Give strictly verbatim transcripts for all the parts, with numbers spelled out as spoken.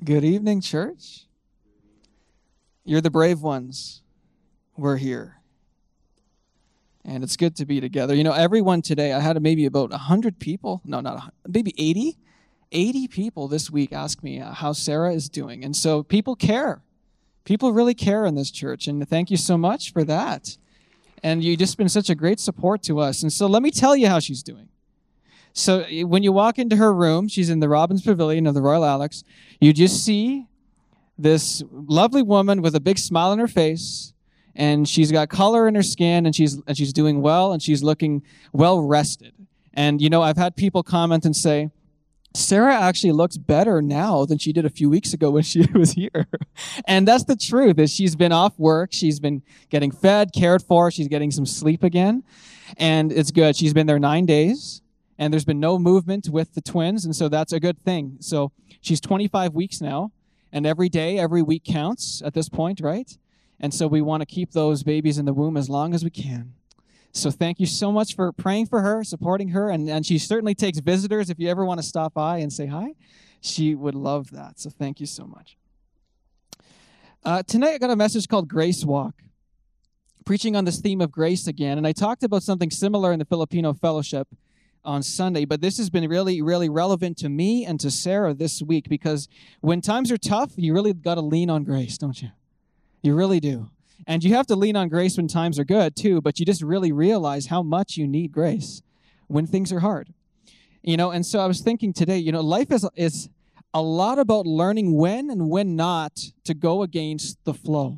Good evening, church. You're the brave ones. We're here. And it's good to be together. You know, everyone today, I had maybe about one hundred people, no, not one hundred, maybe eighty, eighty people this week ask me uh, how Sarah is doing. And so people care. People really care in this church, and thank you so much for that. And you've just been such a great support to us. And so let me tell you how she's doing. So when you walk into her room, she's in the Robbins Pavilion of the Royal Alex, you just see this lovely woman with a big smile on her face, and she's got color in her skin, and she's and she's doing well, and she's looking well rested. And, you know, I've had people comment and say, Sarah actually looks better now than she did a few weeks ago when she was here. And that's the truth, is she's been off work, she's been getting fed, cared for, she's getting some sleep again, and it's good. She's been there nine days. And there's been no movement with the twins, and so that's a good thing. So she's twenty-five weeks now, and every day, every week counts at this point, right? And so we want to keep those babies in the womb as long as we can. So thank you so much for praying for her, supporting her, and, and she certainly takes visitors. If you ever want to stop by and say hi, she would love that. So thank you so much. Uh, tonight I got a message called Grace Walk, preaching on this theme of grace again, and I talked about something similar in the Filipino Fellowship on Sunday, but this has been really, really relevant to me and to Sarah this week, because when times are tough, you really got to lean on grace, don't you? You really do. And you have to lean on grace when times are good too, but you just really realize how much you need grace when things are hard. You know, and so I was thinking today, you know, life is is a lot about learning when and when not to go against the flow.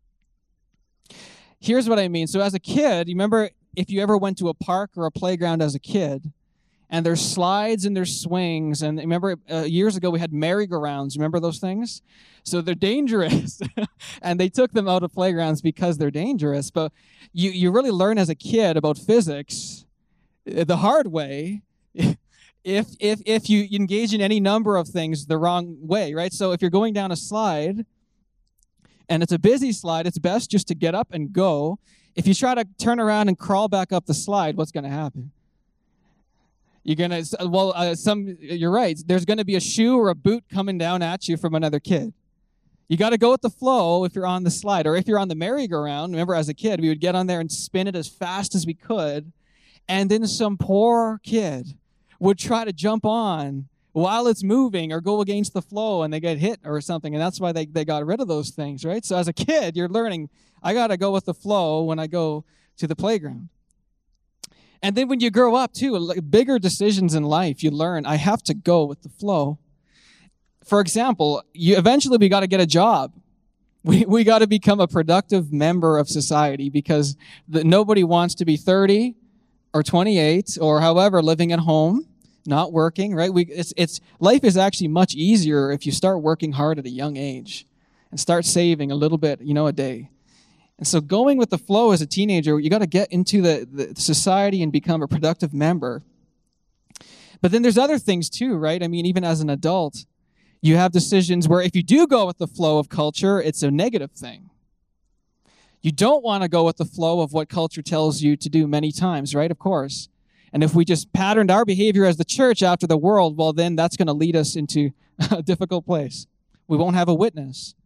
Here's what I mean. So as a kid, you remember if you ever went to a park or a playground as a kid, and there's slides and there's swings, and remember uh, years ago we had merry-go-rounds. Remember those things? So they're dangerous, and they took them out of playgrounds because they're dangerous. But you, you really learn as a kid about physics the hard way if if if you engage in any number of things the wrong way, right? So if you're going down a slide, and it's a busy slide, it's best just to get up and go. If you try to turn around and crawl back up the slide, what's going to happen? You're going to, well, uh, some, you're right. There's going to be a shoe or a boot coming down at you from another kid. You got to go with the flow if you're on the slide. Or if you're on the merry-go-round, remember as a kid, we would get on there and spin it as fast as we could. And then some poor kid would try to jump on while it's moving or go against the flow, and they get hit or something. And that's why they, they got rid of those things, right? So as a kid, you're learning, I got to go with the flow when I go to the playground. And then when you grow up, too, like bigger decisions in life, you learn, I have to go with the flow. For example, you eventually we got to get a job. We we got to become a productive member of society, because the, nobody wants to be thirty or twenty-eight or however living at home, not working, right? We it's it's life is actually much easier if you start working hard at a young age and start saving a little bit, you know, a day. And so going with the flow as a teenager, you got to get into the, the society and become a productive member. But then there's other things too, right? I mean, even as an adult, you have decisions where if you do go with the flow of culture, it's a negative thing. You don't want to go with the flow of what culture tells you to do many times, right? Of course. And if we just patterned our behavior as the church after the world, well, then that's going to lead us into a difficult place. We won't have a witness.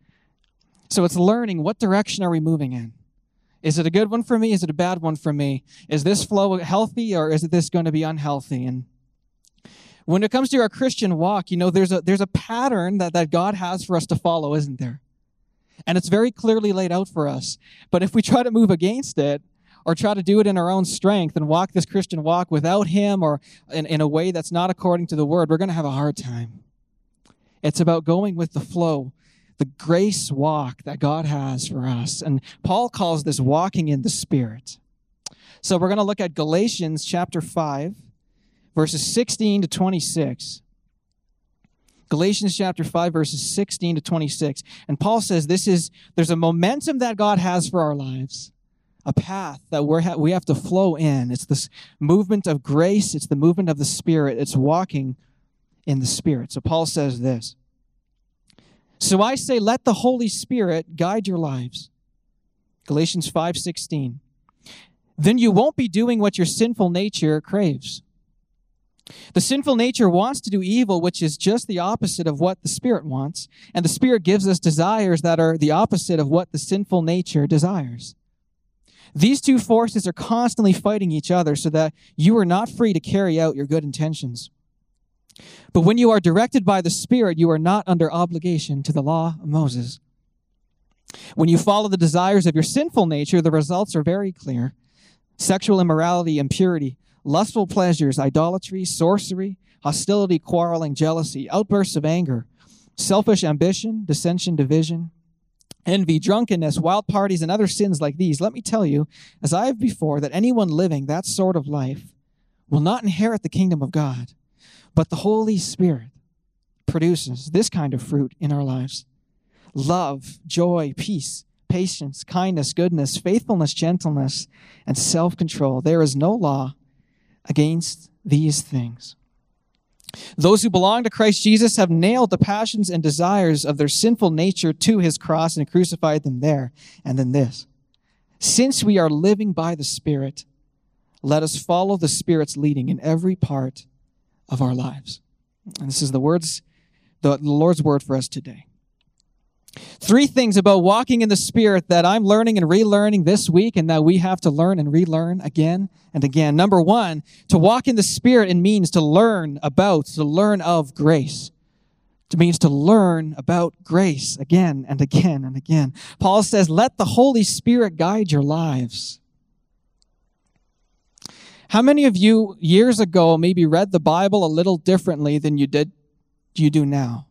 So it's learning, what direction are we moving in? Is it a good one for me? Is it a bad one for me? Is this flow healthy, or is this going to be unhealthy? And when it comes to our Christian walk, you know, there's a there's a pattern that, that God has for us to follow, isn't there? And it's very clearly laid out for us. But if we try to move against it, or try to do it in our own strength and walk this Christian walk without Him, or in, in a way that's not according to the Word, we're going to have a hard time. It's about going with the flow, the grace walk that God has for us. And Paul calls this walking in the Spirit. So we're going to look at Galatians chapter five, verses sixteen to twenty-six. Galatians chapter five, verses sixteen to twenty-six. And Paul says this is, there's a momentum that God has for our lives, a path that we're ha- we have to flow in. It's this movement of grace. It's the movement of the Spirit. It's walking in the Spirit. So Paul says this. So I say, let the Holy Spirit guide your lives. Galatians five sixteen. Then you won't be doing what your sinful nature craves. The sinful nature wants to do evil, which is just the opposite of what the Spirit wants. And the Spirit gives us desires that are the opposite of what the sinful nature desires. These two forces are constantly fighting each other so that you are not free to carry out your good intentions. But when you are directed by the Spirit, you are not under obligation to the law of Moses. When you follow the desires of your sinful nature, the results are very clear. Sexual immorality, impurity, lustful pleasures, idolatry, sorcery, hostility, quarreling, jealousy, outbursts of anger, selfish ambition, dissension, division, envy, drunkenness, wild parties, and other sins like these. Let me tell you, as I have before, that anyone living that sort of life will not inherit the kingdom of God, but the Holy Spirit produces this kind of fruit in our lives: love, joy, peace, patience, kindness, goodness, faithfulness, gentleness, and self-control. There is no law against these things. Those who belong to Christ Jesus have nailed the passions and desires of their sinful nature to his cross and crucified them there. And then this: since we are living by the Spirit, let us follow the Spirit's leading in every part of our lives. And this is the words, the Lord's word for us today. Three things about walking in the Spirit that I'm learning and relearning this week, and that we have to learn and relearn again and again. Number one, to walk in the Spirit, it means to learn about, to learn of grace. It means to learn about grace again and again and again. Paul says, let the Holy Spirit guide your lives. How many of you years ago maybe read the Bible a little differently than you did you do now?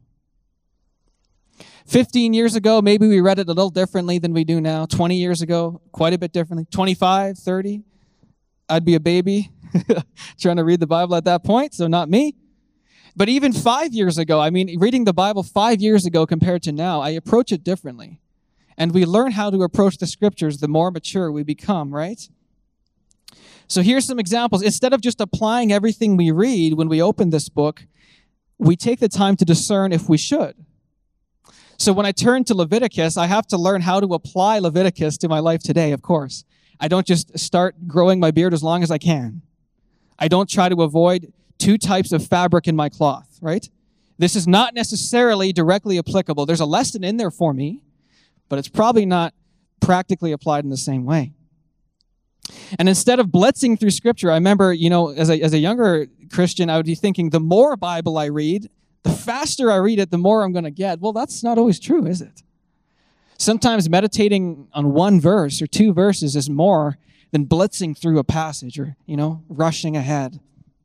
fifteen years ago, maybe we read it a little differently than we do now. twenty years ago, quite a bit differently. twenty-five, thirty, I'd be a baby trying to read the Bible at that point, so not me. But even five years ago, I mean, reading the Bible five years ago compared to now, I approach it differently. And we learn how to approach the Scriptures the more mature we become, right? So here's some examples. Instead of just applying everything we read when we open this book, we take the time to discern if we should. So when I turn to Leviticus, I have to learn how to apply Leviticus to my life today, of course. I don't just start growing my beard as long as I can. I don't try to avoid two types of fabric in my cloth, right? This is not necessarily directly applicable. There's a lesson in there for me, but it's probably not practically applied in the same way. And instead of blitzing through Scripture, I remember, you know, as a, as a younger Christian, I would be thinking, the more Bible I read, the faster I read it, the more I'm going to get. Well, that's not always true, is it? Sometimes meditating on one verse or two verses is more than blitzing through a passage or, you know, rushing ahead.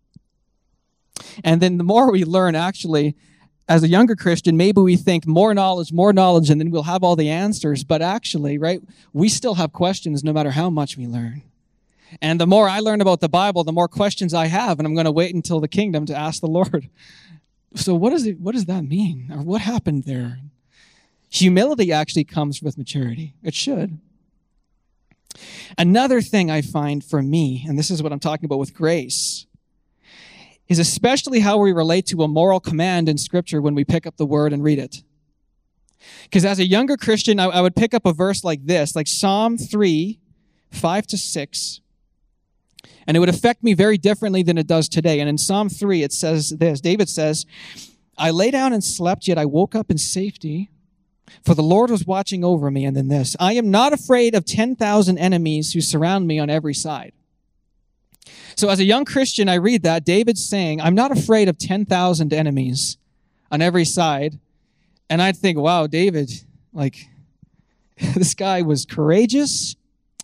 And then the more we learn, actually, as a younger Christian, maybe we think more knowledge, more knowledge, and then we'll have all the answers. But actually, right, we still have questions no matter how much we learn. And the more I learn about the Bible, the more questions I have, and I'm going to wait until the kingdom to ask the Lord. So what does it, what does that mean? Or what happened there? Humility actually comes with maturity. It should. Another thing I find for me, and this is what I'm talking about with grace, is especially how we relate to a moral command in Scripture when we pick up the Word and read it. Because as a younger Christian, I, I would pick up a verse like this, like Psalm three, five to six, and it would affect me very differently than it does today. And in Psalm three, it says this. David says, I lay down and slept, yet I woke up in safety, for the Lord was watching over me. And then this, I am not afraid of ten thousand enemies who surround me on every side. So as a young Christian, I read that. David's saying, I'm not afraid of ten thousand enemies on every side. And I'd think, wow, David, like, this guy was courageous.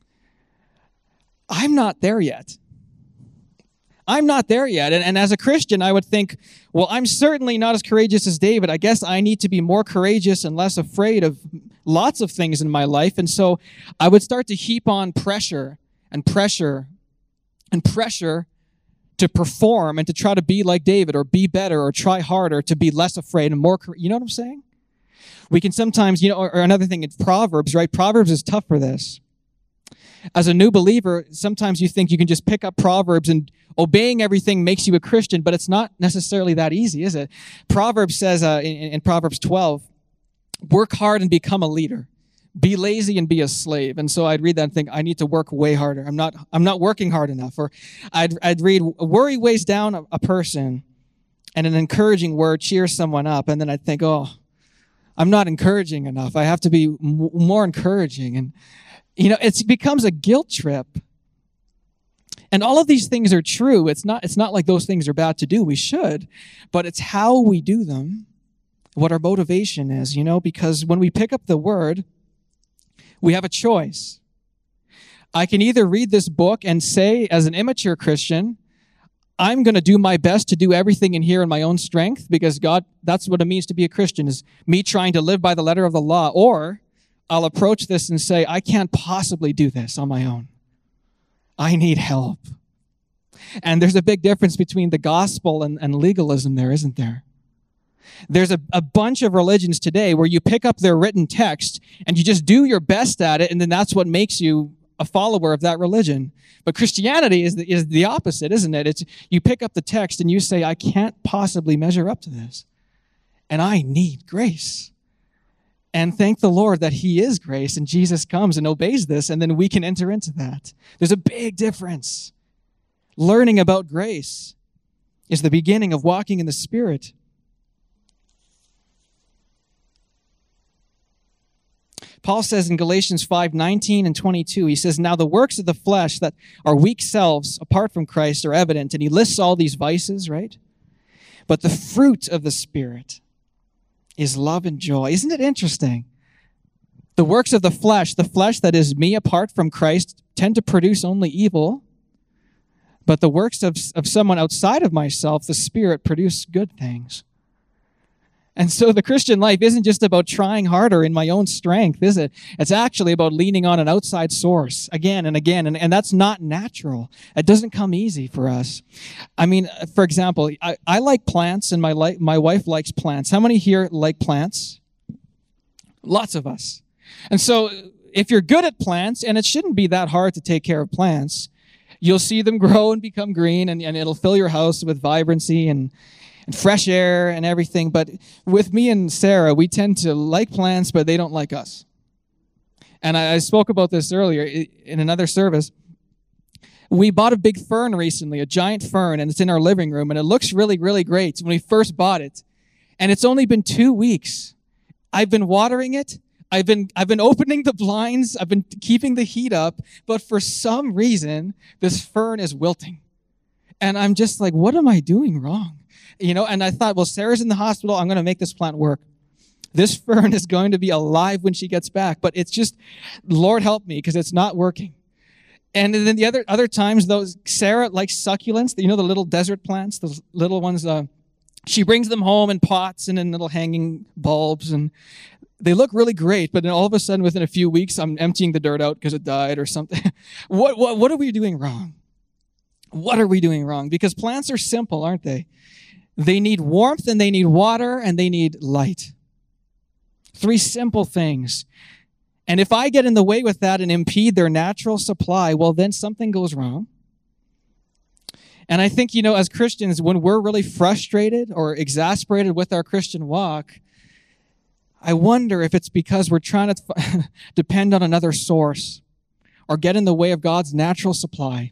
I'm not there yet. I'm not there yet. And, and as a Christian, I would think, well, I'm certainly not as courageous as David. I guess I need to be more courageous and less afraid of lots of things in my life. And so I would start to heap on pressure and pressure and pressure to perform and to try to be like David or be better or try harder to be less afraid and more, you know what I'm saying? We can sometimes, you know, or, or another thing, it's Proverbs, right? Proverbs is tough for this. As a new believer, sometimes you think you can just pick up Proverbs and obeying everything makes you a Christian, but it's not necessarily that easy, is it? Proverbs says uh, in, in Proverbs twelve, work hard and become a leader. Be lazy and be a slave. And so I'd read that and think, I need to work way harder. I'm not I'm not working hard enough. Or I'd I'd read, worry weighs down a, a person, and an encouraging word cheers someone up. And then I'd think, oh, I'm not encouraging enough. I have to be m- more encouraging. And, you know, it becomes a guilt trip. And all of these things are true. It's not, it's not like those things are bad to do. We should. But it's how we do them, what our motivation is, you know, because when we pick up the word, we have a choice. I can either read this book and say, as an immature Christian, I'm going to do my best to do everything in here in my own strength, because God, that's what it means to be a Christian, is me trying to live by the letter of the law. Or I'll approach this and say, I can't possibly do this on my own. I need help. And there's a big difference between the gospel and, and legalism there, isn't there? There's a, a bunch of religions today where you pick up their written text and you just do your best at it, and then that's what makes you a follower of that religion. But Christianity is the, is the opposite, isn't it? It's you pick up the text and you say, I can't possibly measure up to this, and I need grace. And thank the Lord that he is grace, and Jesus comes and obeys this, and then we can enter into that. There's a big difference. Learning about grace is the beginning of walking in the Spirit. Paul says in Galatians five nineteen and twenty-two, he says, now the works of the flesh that are weak selves apart from Christ are evident. And he lists all these vices, right? But the fruit of the Spirit is love and joy. Isn't it interesting? The works of the flesh, the flesh that is me apart from Christ, tend to produce only evil. But the works of, of someone outside of myself, the Spirit, produce good things. And so the Christian life isn't just about trying harder in my own strength, is it? It's actually about leaning on an outside source again and again, and, and that's not natural. It doesn't come easy for us. I mean, for example, I, I like plants, and my, li- my wife likes plants. How many here like plants? Lots of us. And so if you're good at plants, and it shouldn't be that hard to take care of plants, you'll see them grow and become green, and, and it'll fill your house with vibrancy and and fresh air and everything. But with me and Sarah, we tend to like plants, but they don't like us. And I, I spoke about this earlier in another service. We bought a big fern recently, a giant fern, and it's in our living room, and it looks really, really great when we first bought it. And it's only been two weeks. I've been watering it. I've been I've been opening the blinds. I've been keeping the heat up. But for some reason, this fern is wilting. And I'm just like, what am I doing wrong? You know, and I thought, well, Sarah's in the hospital. I'm going to make this plant work. This fern is going to be alive when she gets back. But it's just, Lord help me, because it's not working. And then the other other times, those Sarah likes succulents. You know, the little desert plants, those little ones. Uh, she brings them home in pots and in little hanging bulbs, and they look really great. But then all of a sudden, within a few weeks, I'm emptying the dirt out because it died or something. what what what are we doing wrong? What are we doing wrong? Because plants are simple, aren't they? They need warmth, and they need water, and they need light. Three simple things. And if I get in the way with that and impede their natural supply, well, then something goes wrong. And I think, you know, as Christians, when we're really frustrated or exasperated with our Christian walk, I wonder if it's because we're trying to f- depend on another source or get in the way of God's natural supply.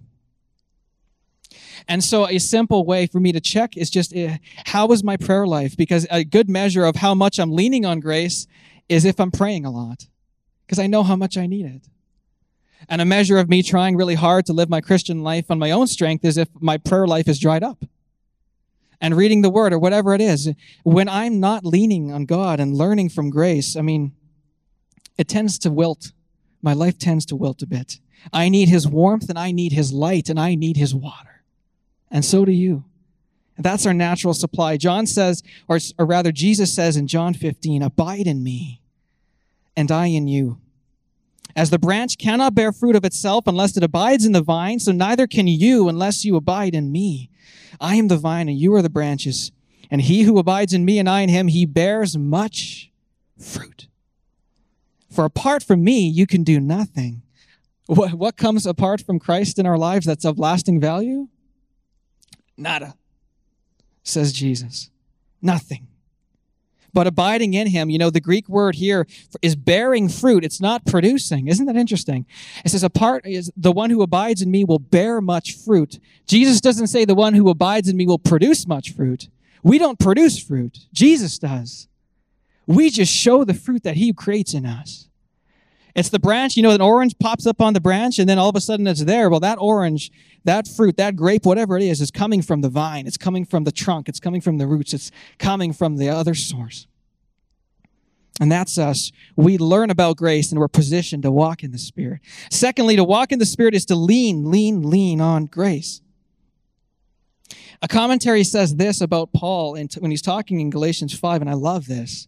And so a simple way for me to check is just, uh, how is my prayer life? Because a good measure of how much I'm leaning on grace is if I'm praying a lot, because I know how much I need it. And a measure of me trying really hard to live my Christian life on my own strength is if my prayer life is dried up. And reading the Word or whatever it is, when I'm not leaning on God and learning from grace, I mean, it tends to wilt. My life tends to wilt a bit. I need His warmth, and I need His light, and I need His water. And so do you. And that's our natural supply. John says, or, or rather Jesus says in John fifteen, abide in me, and I in you. As the branch cannot bear fruit of itself unless it abides in the vine, so neither can you unless you abide in me. I am the vine, and you are the branches. And he who abides in me and I in him, he bears much fruit. For apart from me, you can do nothing. What, what comes apart from Christ in our lives that's of lasting value? Nada, says Jesus. Nothing. But abiding in him, you know, the Greek word here is bearing fruit. It's not producing. Isn't that interesting? It says, apart is the one who abides in me will bear much fruit. Jesus doesn't say the one who abides in me will produce much fruit. We don't produce fruit. Jesus does. We just show the fruit that he creates in us. It's the branch, you know, an orange pops up on the branch and then all of a sudden it's there. Well, that orange, that fruit, that grape, whatever it is, is coming from the vine. It's coming from the trunk. It's coming from the roots. It's coming from the other source. And that's us. We learn about grace and we're positioned to walk in the Spirit. Secondly, to walk in the Spirit is to lean, lean, lean on grace. A commentary says this about Paul when he's talking in Galatians five, and I love this.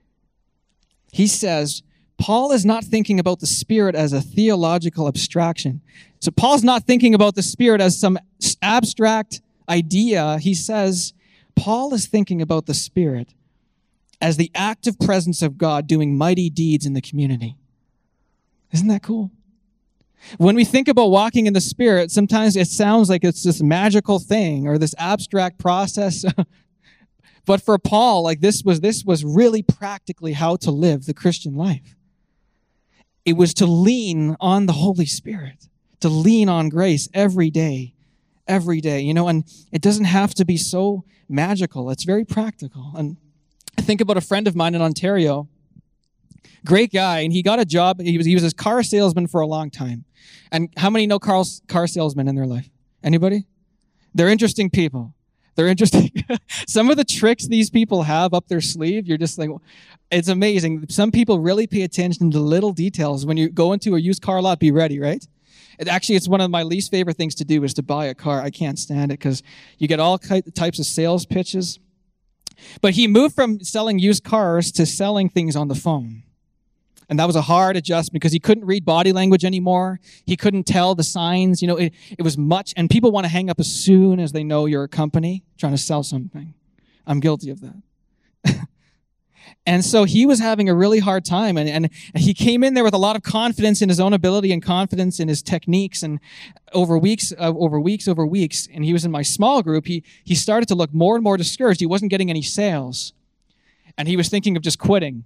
He says, Paul is not thinking about the Spirit as a theological abstraction. So Paul's not thinking about the Spirit as some abstract idea. He says, Paul is thinking about the Spirit as the active presence of God doing mighty deeds in the community. Isn't that cool? When we think about walking in the Spirit, sometimes it sounds like it's this magical thing or this abstract process. But for Paul, like this was this was really practically how to live the Christian life. It was to lean on the Holy Spirit, to lean on grace every day, every day, you know, and it doesn't have to be so magical. It's very practical. And I think about a friend of mine in Ontario, great guy, and he got a job. He was he was a car salesman for a long time. And how many know car, car salesmen in their life? Anybody? They're interesting people. They're interesting. Some of the tricks these people have up their sleeve, you're just like, it's amazing. Some people really pay attention to little details. When you go into a used car lot, be ready, right? It actually, it's one of my least favorite things to do is to buy a car. I can't stand it because you get all types of sales pitches. But he moved from selling used cars to selling things on the phone. And that was a hard adjustment because he couldn't read body language anymore. He couldn't tell the signs. You know, it, it was much. And people want to hang up as soon as they know you're a company trying to sell something. I'm guilty of that. And so he was having a really hard time. And, and he came in there with a lot of confidence in his own ability and confidence in his techniques. And over weeks, uh, over weeks, over weeks, and he was in my small group, he, he started to look more and more discouraged. He wasn't getting any sales. And he was thinking of just quitting.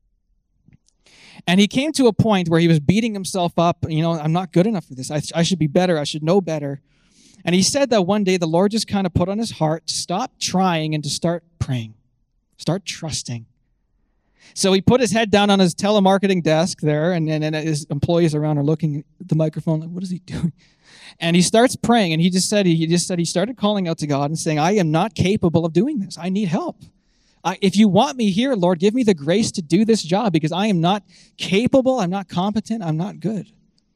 And he came to a point where he was beating himself up. You know, I'm not good enough for this. I, I should be better. I should know better. And he said that one day the Lord just kind of put on his heart to stop trying and to start praying. Start trusting. So he put his head down on his telemarketing desk there, and, and, and his employees around are looking at the microphone like, what is he doing? And he starts praying, and he just said he just said he started calling out to God and saying, I am not capable of doing this. I need help. I, if you want me here, Lord, give me the grace to do this job because I am not capable, I'm not competent, I'm not good.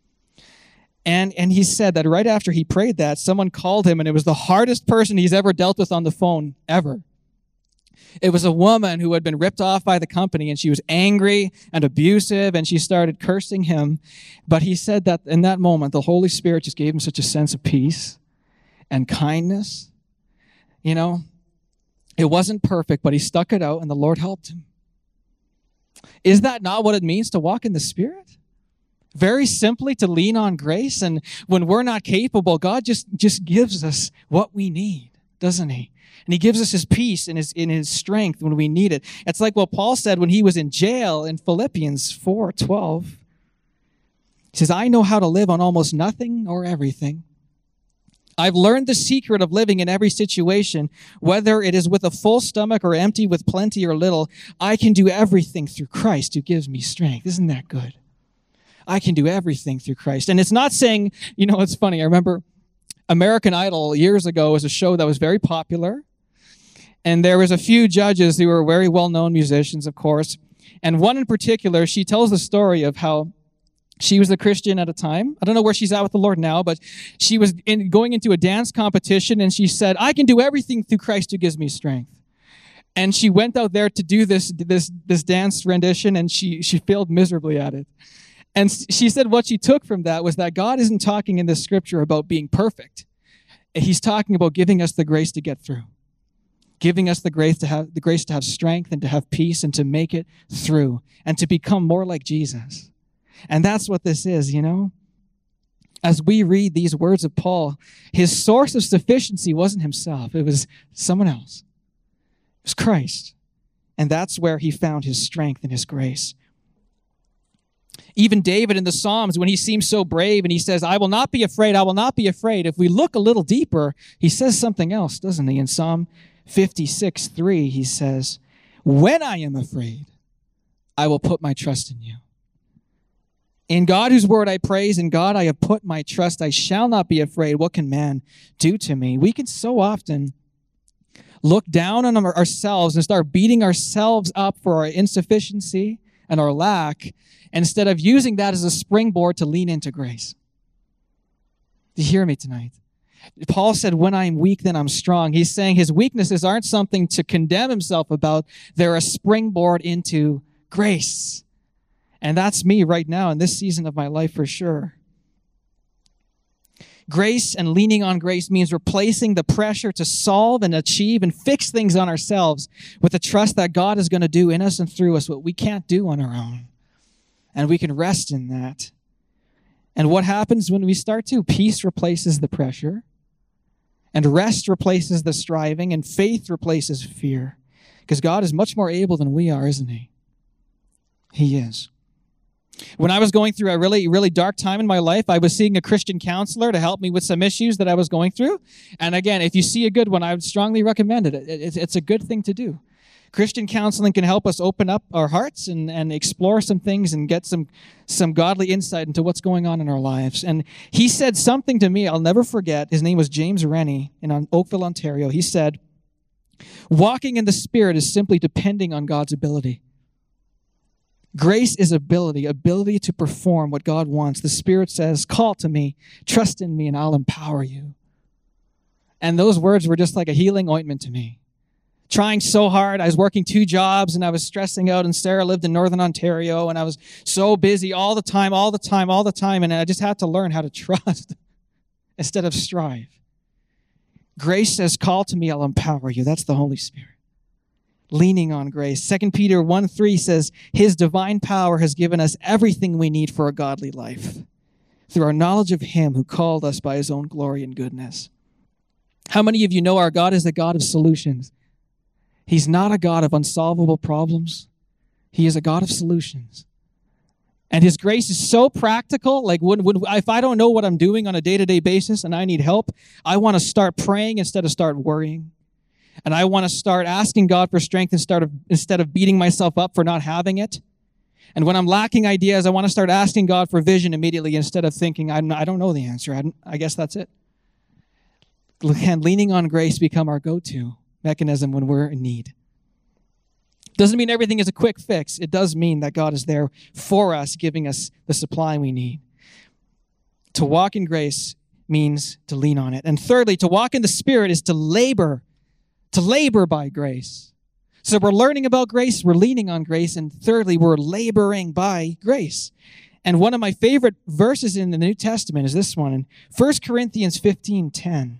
And and he said that right after he prayed that, someone called him, and it was the hardest person he's ever dealt with on the phone, ever. It was a woman who had been ripped off by the company, and she was angry and abusive, and she started cursing him. But he said that in that moment, the Holy Spirit just gave him such a sense of peace and kindness. You know, it wasn't perfect, but he stuck it out, and the Lord helped him. Is that not what it means to walk in the Spirit? Very simply, to lean on grace, and when we're not capable, God just, just gives us what we need, doesn't he? And he gives us his peace and his, in his strength when we need it. It's like what Paul said when he was in jail in Philippians four twelve. He says, I know how to live on almost nothing or everything. I've learned the secret of living in every situation, whether it is with a full stomach or empty with plenty or little. I can do everything through Christ who gives me strength. Isn't that good? I can do everything through Christ. And it's not saying, you know, it's funny. I remember American Idol years ago was a show that was very popular. And there was a few judges who were very well-known musicians, of course. And one in particular, she tells the story of how she was a Christian at a time. I don't know where she's at with the Lord now, but she was in, going into a dance competition, and she said, I can do everything through Christ who gives me strength. And she went out there to do this, this, this dance rendition, and she, she failed miserably at it. And she said what she took from that was that God isn't talking in this scripture about being perfect. He's talking about giving us the grace to get through. Giving us the grace to have the grace to have strength and to have peace and to make it through and to become more like Jesus. And that's what this is, you know. As we read these words of Paul, his source of sufficiency wasn't himself. It was someone else. It was Christ. And that's where he found his strength and his grace. Even David in the Psalms, when he seems so brave and he says, I will not be afraid, I will not be afraid. If we look a little deeper, he says something else, doesn't he? In Psalm fifty-six, three, he says, when I am afraid, I will put my trust in you. In God whose word I praise, in God I have put my trust. I shall not be afraid. What can man do to me? We can so often look down on ourselves and start beating ourselves up for our insufficiency and our lack, instead of using that as a springboard to lean into grace. Do you hear me tonight? Paul said, when I am weak, then I'm strong. He's saying his weaknesses aren't something to condemn himself about. They're a springboard into grace. And that's me right now in this season of my life for sure. Grace and leaning on grace means replacing the pressure to solve and achieve and fix things on ourselves with the trust that God is going to do in us and through us what we can't do on our own. And we can rest in that. And what happens when we start to? Peace replaces the pressure, and rest replaces the striving, and faith replaces fear. Because God is much more able than we are, isn't he? He is. When I was going through a really, really dark time in my life, I was seeing a Christian counselor to help me with some issues that I was going through. And again, if you see a good one, I would strongly recommend it. It's a good thing to do. Christian counseling can help us open up our hearts and, and explore some things and get some, some godly insight into what's going on in our lives. And he said something to me I'll never forget. His name was James Rennie in Oakville, Ontario. He said, walking in the Spirit is simply depending on God's ability. Grace is ability, ability to perform what God wants. The Spirit says, call to me, trust in me, and I'll empower you. And those words were just like a healing ointment to me. Trying so hard. I was working two jobs and I was stressing out, and Sarah lived in Northern Ontario, and I was so busy all the time, all the time, all the time, and I just had to learn how to trust instead of strive. Grace says, call to me, I'll empower you. That's the Holy Spirit. Leaning on grace. Second Peter one three says, his divine power has given us everything we need for a godly life through our knowledge of him who called us by his own glory and goodness. How many of you know our God is a God of solutions? He's not a God of unsolvable problems. He is a God of solutions. And his grace is so practical. Like when, when, if I don't know what I'm doing on a day-to-day basis and I need help, I want to start praying instead of start worrying. And I want to start asking God for strength instead of, instead of beating myself up for not having it. And when I'm lacking ideas, I want to start asking God for vision immediately instead of thinking, I don't know the answer. I, I guess that's it. Can leaning on grace become our go-to mechanism when we're in need? Doesn't mean everything is a quick fix. It does mean that God is there for us, giving us the supply we need. To walk in grace means to lean on it. And thirdly, to walk in the Spirit is to labor, to labor by grace. So we're learning about grace, we're leaning on grace, and thirdly, we're laboring by grace. And one of my favorite verses in the New Testament is this one, in First Corinthians fifteen ten.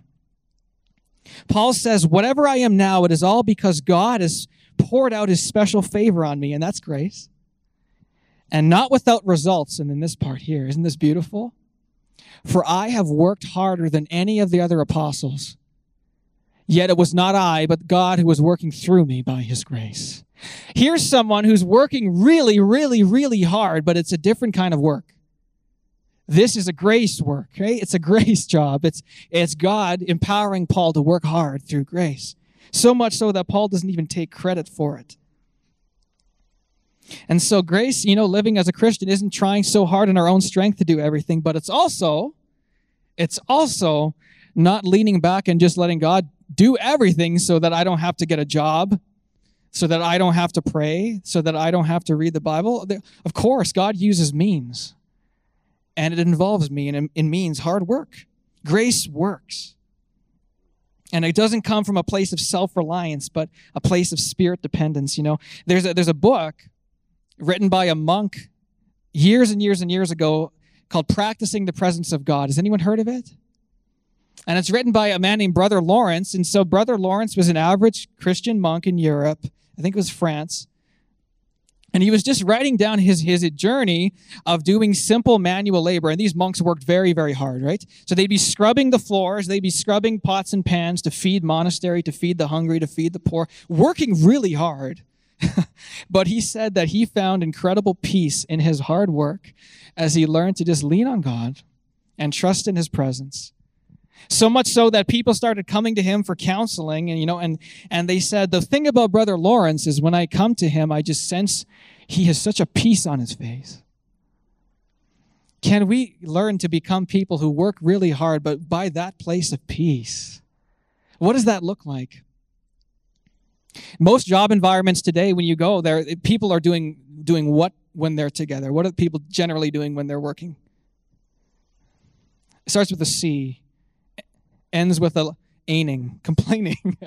Paul says, whatever I am now, it is all because God has poured out his special favor on me, and that's grace. And not without results. And in this part here, isn't this beautiful? For I have worked harder than any of the other apostles. Yet it was not I, but God who was working through me by his grace. Here's someone who's working really, really, really hard, but it's a different kind of work. This is a grace work, right? It's a grace job. It's, it's God empowering Paul to work hard through grace. So much so that Paul doesn't even take credit for it. And so grace, you know, living as a Christian isn't trying so hard in our own strength to do everything, but it's also, it's also not leaning back and just letting God do everything so that I don't have to get a job, so that I don't have to pray, so that I don't have to read the Bible. Of course, God uses means. And it involves me, and it means hard work. Grace works. And it doesn't come from a place of self-reliance, but a place of spirit dependence. You know, there's a, there's a book written by a monk years and years and years ago called Practicing the Presence of God. Has anyone heard of it? And it's written by a man named Brother Lawrence. And so Brother Lawrence was an average Christian monk in Europe. I think it was France. And he was just writing down his, his journey of doing simple manual labor. And these monks worked very, very hard, right? So they'd be scrubbing the floors. They'd be scrubbing pots and pans to feed monastery, to feed the hungry, to feed the poor, working really hard But he said that he found incredible peace in his hard work as he learned to just lean on God and trust in his presence. So much so that people started coming to him for counseling, and you know, and and they said, the thing about Brother Lawrence is when I come to him, I just sense he has such a peace on his face. Can we learn to become people who work really hard, but by that place of peace? What does that look like? Most job environments today, when you go there, people are doing doing what when they're together? What are people generally doing when they're working? It starts with a C, ends with a aining, complaining.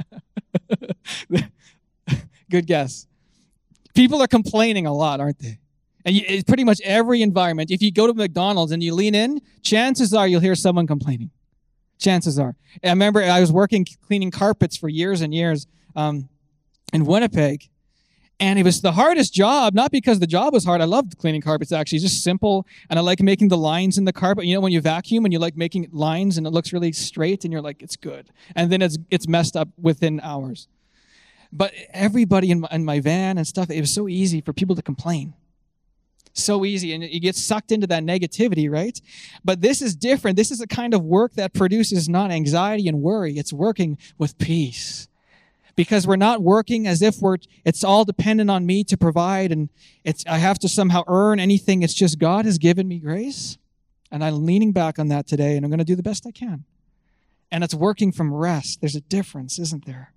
Good guess. People are complaining a lot, aren't they? And you, it's pretty much every environment. If you go to McDonald's and you lean in, chances are you'll hear someone complaining. Chances are. I remember I was working cleaning carpets for years and years um, in Winnipeg, and it was the hardest job, not because the job was hard. I loved cleaning carpets, actually. It's just simple, and I like making the lines in the carpet. You know, when you vacuum and you like making lines and it looks really straight, and you're like, it's good. And then it's it's messed up within hours. But everybody in my, in my van and stuff, it was so easy for people to complain. So easy, and you get sucked into that negativity, right? But this is different. This is a kind of work that produces not anxiety and worry. It's working with peace. Because we're not working as if we're it's all dependent on me to provide, and it's I have to somehow earn anything. It's just God has given me grace, and I'm leaning back on that today, and I'm going to do the best I can. And it's working from rest. There's a difference, isn't there?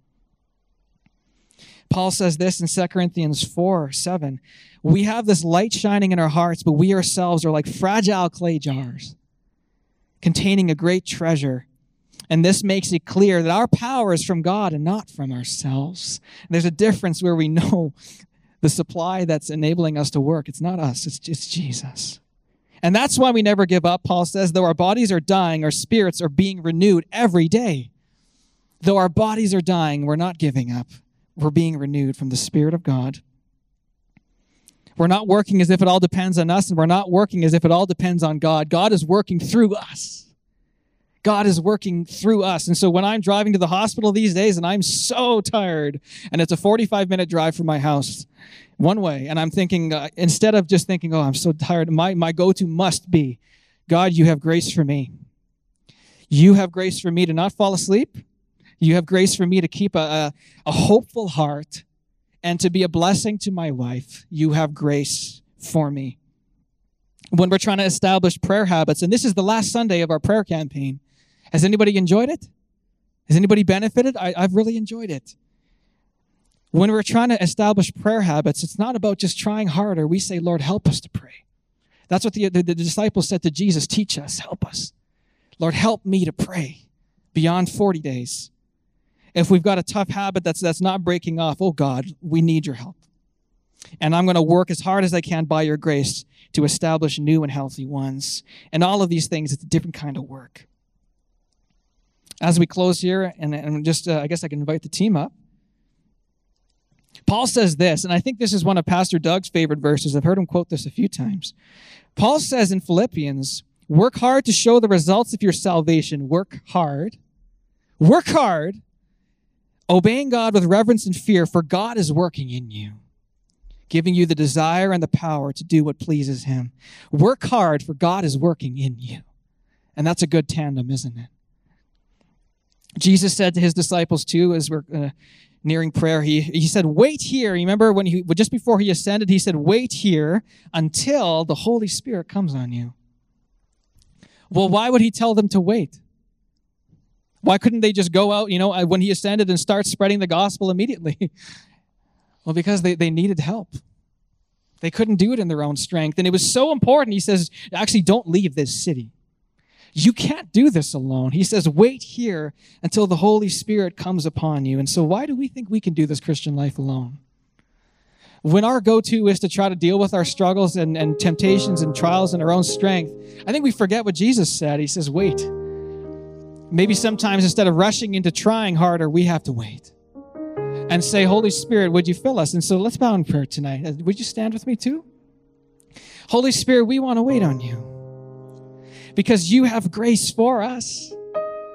Paul says this in Second Corinthians four, seven. We have this light shining in our hearts, but we ourselves are like fragile clay jars containing a great treasure. And this makes it clear that our power is from God and not from ourselves. And there's a difference where we know the supply that's enabling us to work. It's not us, it's just Jesus. And that's why we never give up. Paul says, though our bodies are dying, our spirits are being renewed every day. Though our bodies are dying, we're not giving up. We're being renewed from the Spirit of God. We're not working as if it all depends on us, and we're not working as if it all depends on God. God is working through us. God is working through us. And so when I'm driving to the hospital these days and I'm so tired, and it's a forty-five minute drive from my house one way, and I'm thinking, uh, instead of just thinking, oh, I'm so tired, my, my go-to must be, God, you have grace for me. You have grace for me to not fall asleep. You have grace for me to keep a, a, a hopeful heart and to be a blessing to my wife. You have grace for me. When we're trying to establish prayer habits, and this is the last Sunday of our prayer campaign, has anybody enjoyed it? Has anybody benefited? I, I've really enjoyed it. When we're trying to establish prayer habits, it's not about just trying harder. We say, Lord, help us to pray. That's what the, the, the disciples said to Jesus, teach us, help us. Lord, help me to pray beyond forty days. If we've got a tough habit that's that's not breaking off, oh God, we need your help. And I'm going to work as hard as I can by your grace to establish new and healthy ones. And all of these things, it's a different kind of work. As we close here, and, and just, uh, I guess I can invite the team up. Paul says this, and I think this is one of Pastor Doug's favorite verses. I've heard him quote this a few times. Paul says in Philippians, work hard to show the results of your salvation. Work hard. Work hard. Obeying God with reverence and fear, for God is working in you, giving you the desire and the power to do what pleases him. Work hard, for God is working in you. And that's a good tandem, isn't it? Jesus said to his disciples too, as we're uh, nearing prayer, he, he said, wait here. You remember when he, just before he ascended, he said, wait here until the Holy Spirit comes on you. Well, why would he tell them to wait? Why couldn't they just go out, you know, when he ascended and start spreading the gospel immediately? Well, because they, they needed help. They couldn't do it in their own strength. And it was so important. He says, actually, don't leave this city. You can't do this alone. He says, wait here until the Holy Spirit comes upon you. And so why do we think we can do this Christian life alone? When our go-to is to try to deal with our struggles and, and temptations and trials in our own strength, I think we forget what Jesus said. He says, wait. Maybe sometimes instead of rushing into trying harder, we have to wait and say, Holy Spirit, would you fill us? And so let's bow in prayer tonight. Would you stand with me too? Holy Spirit, we want to wait on you because you have grace for us.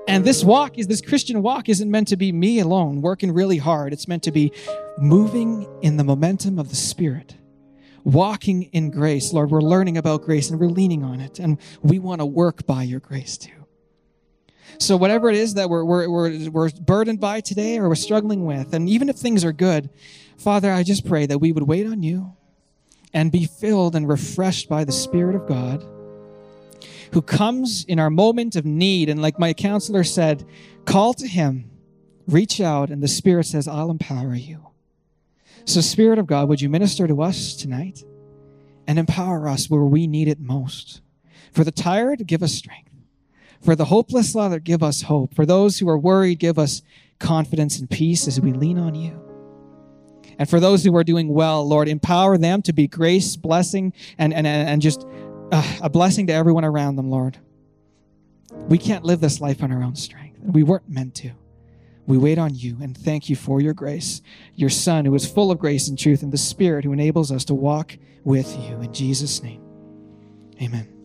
And this walk is this Christian walk isn't meant to be me alone working really hard. It's meant to be moving in the momentum of the Spirit, walking in grace. Lord, we're learning about grace and we're leaning on it, and we want to work by your grace too. So whatever it is that we're, we're, we're, we're burdened by today or we're struggling with, and even if things are good, Father, I just pray that we would wait on you and be filled and refreshed by the Spirit of God, who comes in our moment of need. And like my counselor said, call to him, reach out, and the Spirit says, I'll empower you. So Spirit of God, would you minister to us tonight and empower us where we need it most? For the tired, give us strength. For the hopeless, Father, give us hope. For those who are worried, give us confidence and peace as we lean on you. And for those who are doing well, Lord, empower them to be grace, blessing, and, and, and just uh, a blessing to everyone around them, Lord. We can't live this life on our own strength. We weren't meant to. We wait on you and thank you for your grace, your Son who is full of grace and truth, and the Spirit who enables us to walk with you. In Jesus' name, amen.